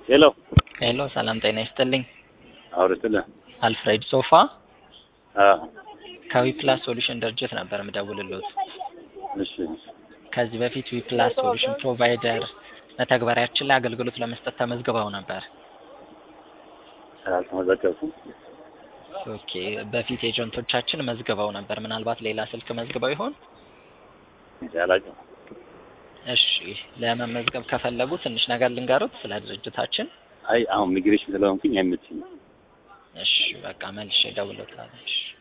ሄሎ ሄሎ ሰላም ጤና ይስጥልኝ። አውርተለ አልፍሬድ ሶፋ አዎ ከዊፕላስ ሶሉሽን ድርጅት ነበር የምደውልልዎት። እሺ ከዚህ በፊት ዊፕላስ ሶሉሽን ፕሮቫይደር መተግበሪያችን ላይ አገልግሎት ለመስጠት ተመዝግበው ነበር። አልተመዘገብኩም። ኦኬ በፊት ኤጀንቶቻችን መዝግበው ነበር። ምናልባት ሌላ ስልክ መዝግበው ይሆን? አላውቅም። እሺ ለመመዝገብ ከፈለጉ ትንሽ ነገር ልንገሩት ስለ ድርጅታችን። አይ አሁን ሚግሬሽን ስለሆንኩኝ አይመችኝም። እሺ በቃ መልሼ እደውልልዎታለሁ።